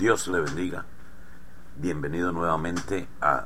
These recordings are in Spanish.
Dios le bendiga. Bienvenido nuevamente a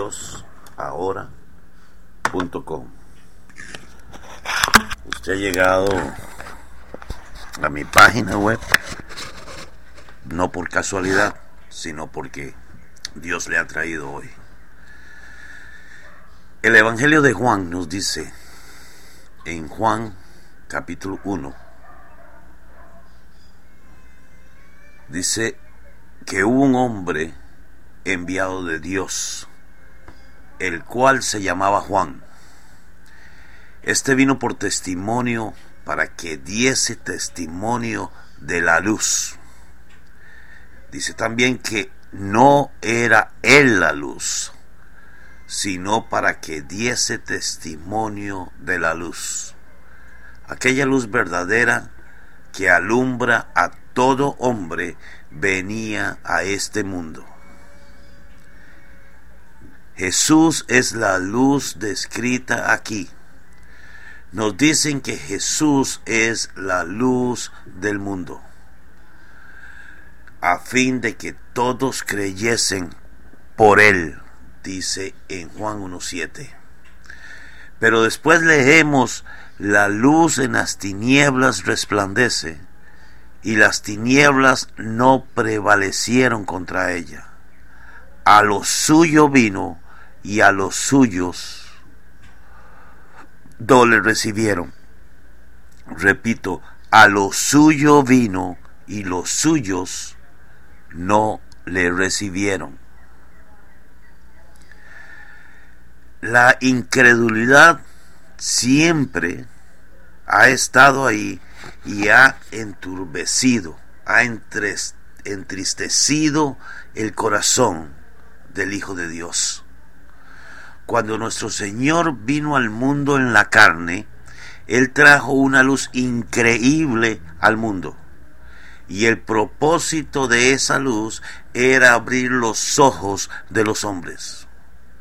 diosahora.com. Usted ha llegado a mi página web no por casualidad, sino porque Dios le ha traído hoy. El Evangelio de Juan nos dice en Juan capítulo 1, dice que hubo un hombre enviado de Dios, el cual se llamaba Juan. Este vino por testimonio, para que diese testimonio de la luz. Dice también que no era él la luz, sino para que diese testimonio de la luz. Aquella luz verdadera que alumbra a todo hombre venía a este mundo. Jesús es la luz descrita aquí. Nos dicen que Jesús es la luz del mundo, a fin de que todos creyesen por él, dice en Juan 1:7. Pero después leemos: la luz en las tinieblas resplandece, y las tinieblas no prevalecieron contra ella. A lo suyo vino, y a los suyos no le recibieron. Repito, a lo suyo vino, y los suyos no le recibieron. La incredulidad siempre ha estado ahí y ha enturbecido, ha entristecido el corazón del Hijo de Dios. Cuando nuestro Señor vino al mundo en la carne, Él trajo una luz increíble al mundo. Y el propósito de esa luz era abrir los ojos de los hombres.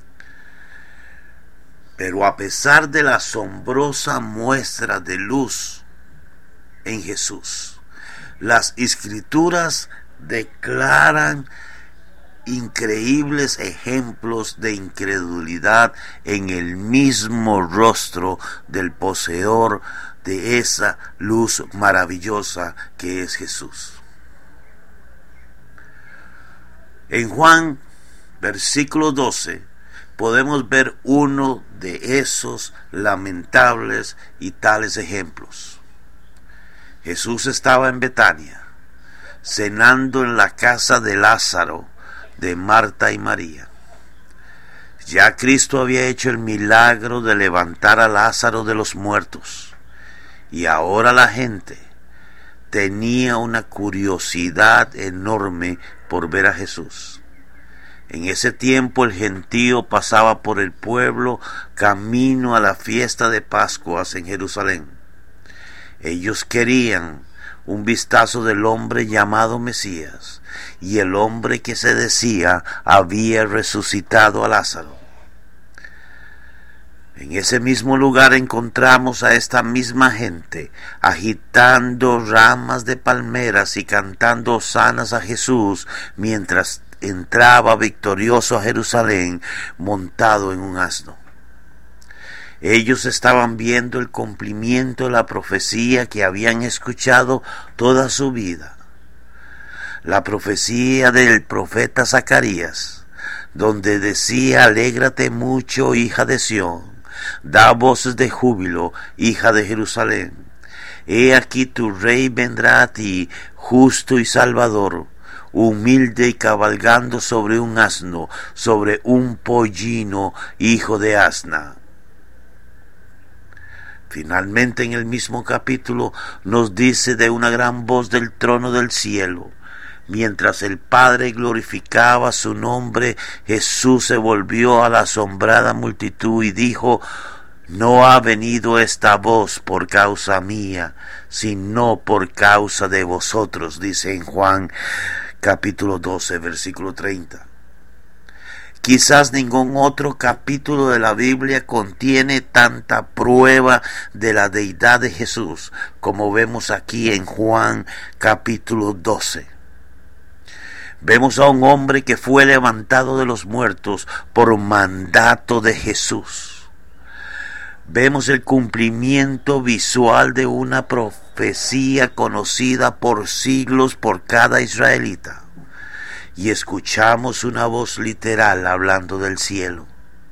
Pero a pesar de la asombrosa muestra de luz en Jesús, las Escrituras declaran increíbles ejemplos de incredulidad en el mismo rostro del poseedor de esa luz maravillosa que es Jesús. En Juan, versículo 12, podemos ver uno de esos lamentables y tales ejemplos. Jesús estaba en Betania, cenando en la casa de Lázaro, de Marta y María. Ya Cristo había hecho el milagro de levantar a Lázaro de los muertos, y ahora la gente tenía una curiosidad enorme por ver a Jesús. En ese tiempo el gentío pasaba por el pueblo camino a la fiesta de Pascuas en Jerusalén. Ellos querían un vistazo del hombre llamado Mesías, y el hombre que se decía había resucitado a Lázaro. En ese mismo lugar encontramos a esta misma gente agitando ramas de palmeras y cantando hosanas a Jesús mientras entraba victorioso a Jerusalén montado en un asno. Ellos estaban viendo el cumplimiento de la profecía que habían escuchado toda su vida. La profecía del profeta Zacarías, donde decía: alégrate mucho, hija de Sión, da voces de júbilo, hija de Jerusalén. He aquí tu rey vendrá a ti, justo y salvador, humilde y cabalgando sobre un asno, sobre un pollino, hijo de asna. Finalmente, en el mismo capítulo nos dice de una gran voz del trono del cielo: mientras el Padre glorificaba su nombre, Jesús se volvió a la asombrada multitud y dijo: no ha venido esta voz por causa mía, sino por causa de vosotros, dice en Juan capítulo 12, versículo 30. Quizás ningún otro capítulo de la Biblia contiene tanta prueba de la deidad de Jesús como vemos aquí en Juan capítulo 12. Vemos a un hombre que fue levantado de los muertos por mandato de Jesús. Vemos el cumplimiento visual de una profecía conocida por siglos por cada israelita. Y escuchamos una voz literal hablando del cielo.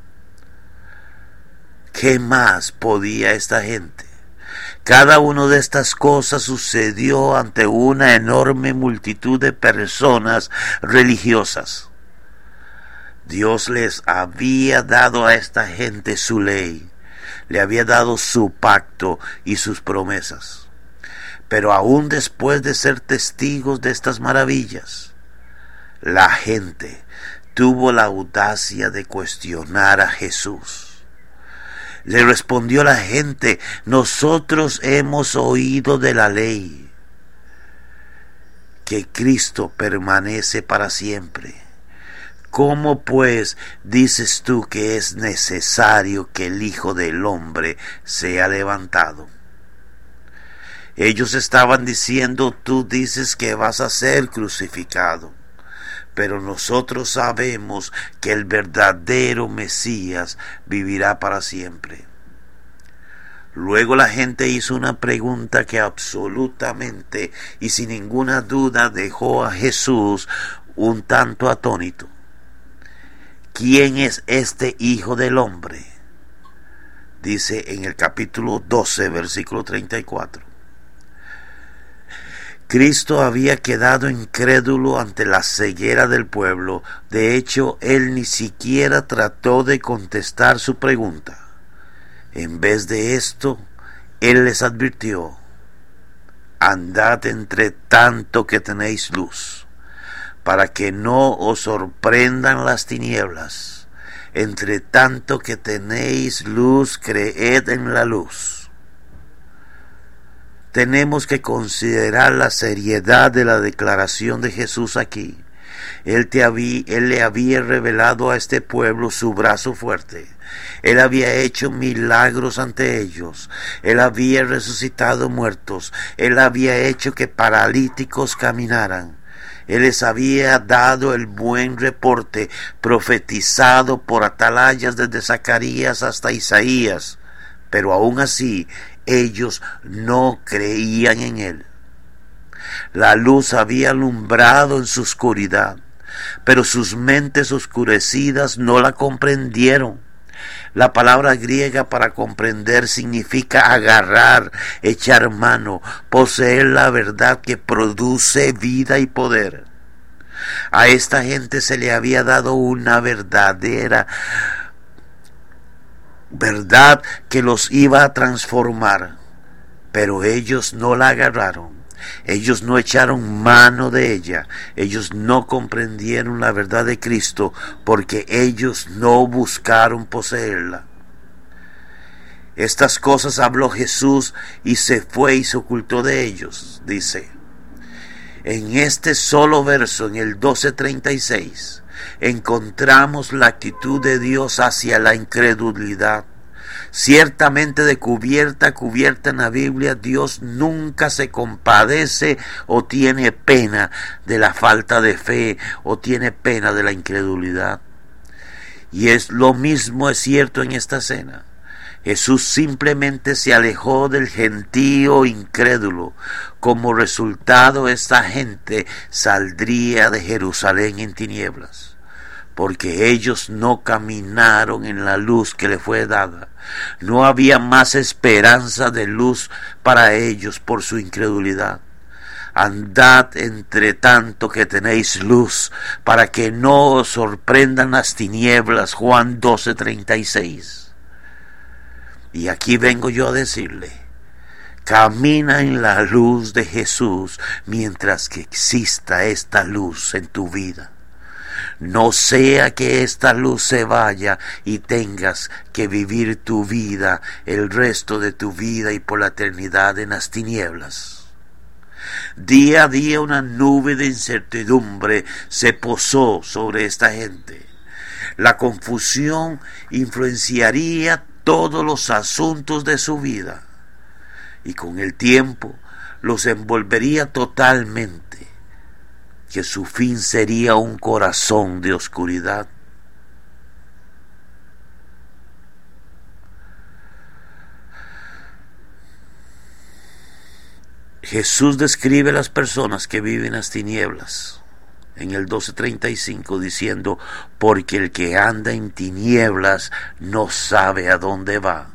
¿Qué más podía esta gente? Cada una de estas cosas sucedió ante una enorme multitud de personas religiosas. Dios les había dado a esta gente su ley, le había dado su pacto y sus promesas. Pero aún después de ser testigos de estas maravillas, la gente tuvo la audacia de cuestionar a Jesús. Le respondió la gente: nosotros hemos oído de la ley que Cristo permanece para siempre. ¿Cómo pues dices tú que es necesario que el Hijo del Hombre sea levantado? Ellos estaban diciendo: tú dices que vas a ser crucificado, pero nosotros sabemos que el verdadero Mesías vivirá para siempre. Luego la gente hizo una pregunta que absolutamente y sin ninguna duda dejó a Jesús un tanto atónito. ¿Quién es este Hijo del Hombre? Dice en el capítulo 12, versículo 34. Cristo había quedado incrédulo ante la ceguera del pueblo. De hecho, él ni siquiera trató de contestar su pregunta. En vez de esto, él les advirtió: andad entre tanto que tenéis luz, para que no os sorprendan las tinieblas. Entre tanto que tenéis luz, creed en la luz. Tenemos que considerar la seriedad de la declaración de Jesús aquí. Él le había revelado a este pueblo su brazo fuerte. Él había hecho milagros ante ellos. Él había resucitado muertos. Él había hecho que paralíticos caminaran. Él les había dado el buen reporte profetizado por atalayas desde Zacarías hasta Isaías. Pero aún así, ellos no creían en él. La luz había alumbrado en su oscuridad, pero sus mentes oscurecidas no la comprendieron. La palabra griega para comprender significa agarrar, echar mano, poseer la verdad que produce vida y poder. A esta gente se le había dado una verdadera verdad que los iba a transformar, pero ellos no la agarraron. Ellos no echaron mano de ella. Ellos no comprendieron la verdad de Cristo porque ellos no buscaron poseerla. Estas cosas habló Jesús y se fue y se ocultó de ellos. Dice en este solo verso, en el 12:36, encontramos la actitud de Dios hacia la incredulidad. Ciertamente de cubierta a cubierta en la Biblia, Dios nunca se compadece o tiene pena de la falta de fe o tiene pena de la incredulidad. Y es lo mismo es cierto en esta cena. Jesús simplemente se alejó del gentío incrédulo. Como resultado, esta gente saldría de Jerusalén en tinieblas, porque ellos no caminaron en la luz que le fue dada. No había más esperanza de luz para ellos por su incredulidad. Andad entre tanto que tenéis luz, para que no os sorprendan las tinieblas. Juan 12:36. Y aquí vengo yo a decirle: camina en la luz de Jesús mientras que exista esta luz en tu vida. No sea que esta luz se vaya y tengas que vivir tu vida, el resto de tu vida y por la eternidad en las tinieblas. Día a día una nube de incertidumbre se posó sobre esta gente. La confusión influenciaría todos los asuntos de su vida y con el tiempo los envolvería totalmente. que su fin sería un corazón de oscuridad. Jesús describe a las personas que viven en las tinieblas en el 12:35 diciendo: porque el que anda en tinieblas no sabe a dónde va.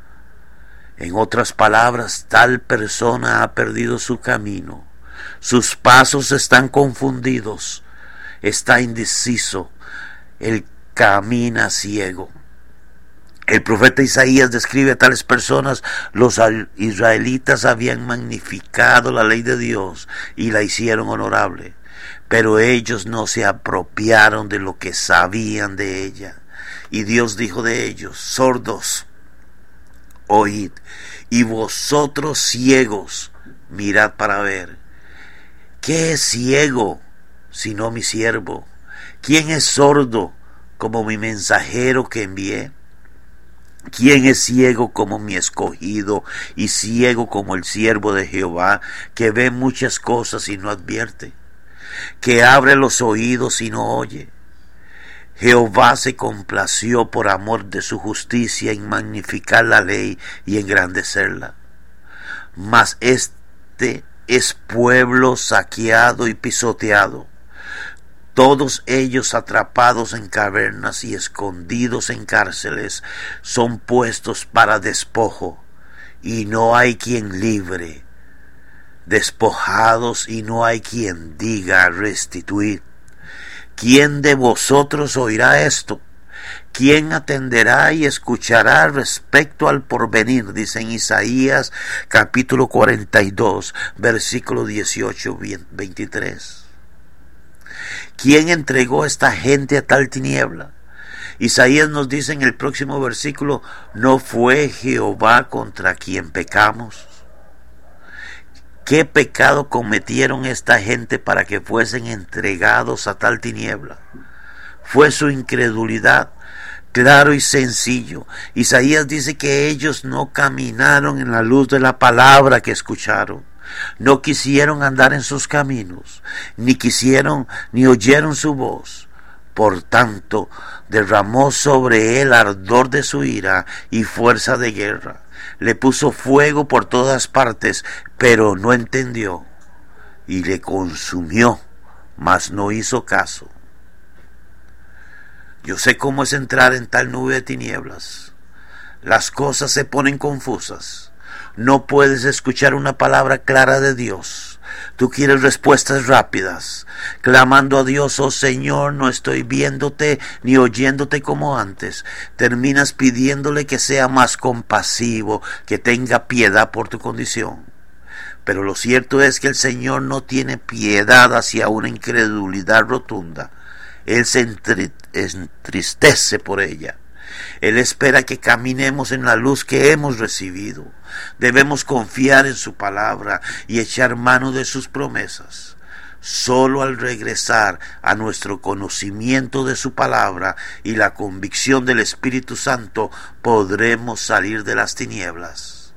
En otras palabras, tal persona ha perdido su camino, sus pasos están confundidos, está indeciso, él camina ciego. El profeta Isaías describe a tales personas: los israelitas habían magnificado la ley de Dios y la hicieron honorable, pero ellos no se apropiaron de lo que sabían de ella. Y Dios dijo de ellos: sordos, oíd, y vosotros ciegos, mirad para ver. ¿Qué es ciego sino mi siervo? ¿Quién es sordo como mi mensajero que envié? ¿Quién es ciego como mi escogido y ciego como el siervo de Jehová, que ve muchas cosas y no advierte, que abre los oídos y no oye? Jehová se complació por amor de su justicia en magnificar la ley y engrandecerla. Mas este es pueblo saqueado y pisoteado, todos ellos atrapados en cavernas y escondidos en cárceles, son puestos para despojo, y no hay quien libre, despojados y no hay quien diga restituir. ¿Quién de vosotros oirá esto? ¿Quién atenderá y escuchará respecto al porvenir? Dice en Isaías capítulo 42, versículo 18-23. ¿Quién entregó a esta gente a tal tiniebla? Isaías nos dice en el próximo versículo: ¿no fue Jehová contra quien pecamos? ¿Qué pecado cometieron esta gente para que fuesen entregados a tal tiniebla? Fue su incredulidad, claro y sencillo. Isaías dice que ellos no caminaron en la luz de la palabra que escucharon. No quisieron andar en sus caminos, ni oyeron su voz. Por tanto, derramó sobre él ardor de su ira y fuerza de guerra. Le puso fuego por todas partes, pero no entendió, y le consumió, mas no hizo caso. Yo sé cómo es entrar en tal nube de tinieblas. Las cosas se ponen confusas. No puedes escuchar una palabra clara de Dios. Tú quieres respuestas rápidas, clamando a Dios: oh Señor, no estoy viéndote ni oyéndote como antes. Terminas pidiéndole que sea más compasivo, que tenga piedad por tu condición. Pero lo cierto es que el Señor no tiene piedad hacia una incredulidad rotunda. Él se entristece por ella. Él espera que caminemos en la luz que hemos recibido. Debemos confiar en su palabra y echar mano de sus promesas. Solo al regresar a nuestro conocimiento de su palabra y la convicción del Espíritu Santo podremos salir de las tinieblas.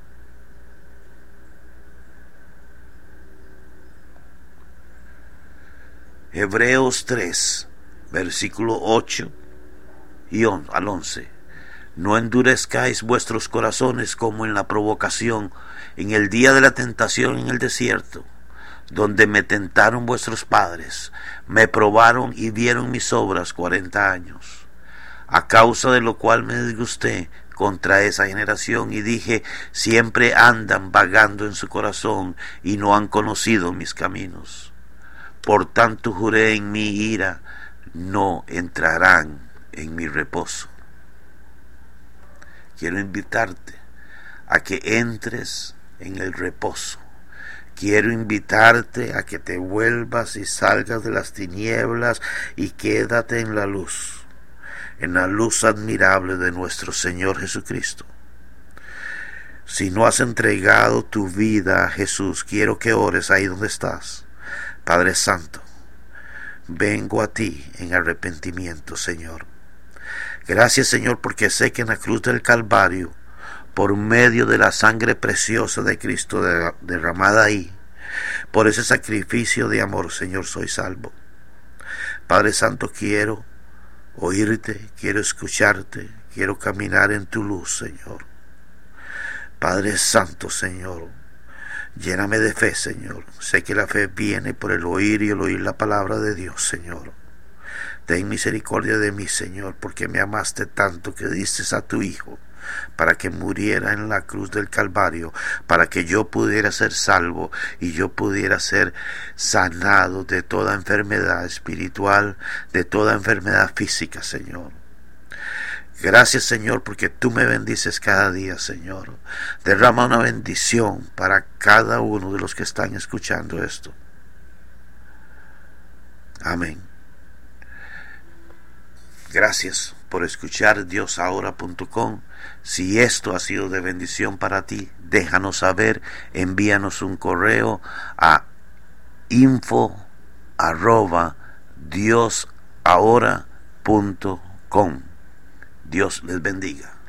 Hebreos 3, versículo 8 al 11. No endurezcáis vuestros corazones como en la provocación, en el día de la tentación en el desierto, donde me tentaron vuestros padres, me probaron y vieron mis obras 40 años. A causa de lo cual me disgusté contra esa generación y dije: siempre andan vagando en su corazón y no han conocido mis caminos. Por tanto juré en mi ira: no entrarán en mi reposo. Quiero invitarte a que entres en el reposo. Quiero invitarte a que te vuelvas y salgas de las tinieblas y quédate en la luz admirable de nuestro Señor Jesucristo. Si no has entregado tu vida a Jesús, quiero que ores ahí donde estás. Padre Santo, vengo a ti en arrepentimiento, Señor. Gracias, Señor, porque sé que en la cruz del Calvario, por medio de la sangre preciosa de Cristo derramada ahí, Por ese sacrificio de amor, Señor, soy salvo. Padre Santo, quiero oírte, quiero escucharte, quiero caminar en tu luz, Señor. Padre Santo, Señor, lléname de fe, Señor. Sé que la fe viene por el oír y el oír la palabra de Dios, Señor. Ten misericordia de mí, Señor, porque me amaste tanto que diste a tu Hijo para que muriera en la cruz del Calvario, para que yo pudiera ser salvo y yo pudiera ser sanado de toda enfermedad espiritual, de toda enfermedad física, Señor. Gracias, Señor, porque tú me bendices cada día, Señor. Derrama una bendición para cada uno de los que están escuchando esto. Amén. Gracias por escuchar diosahora.com. Si esto ha sido de bendición para ti, déjanos saber, envíanos un correo a info@diosahora.com. Dios les bendiga.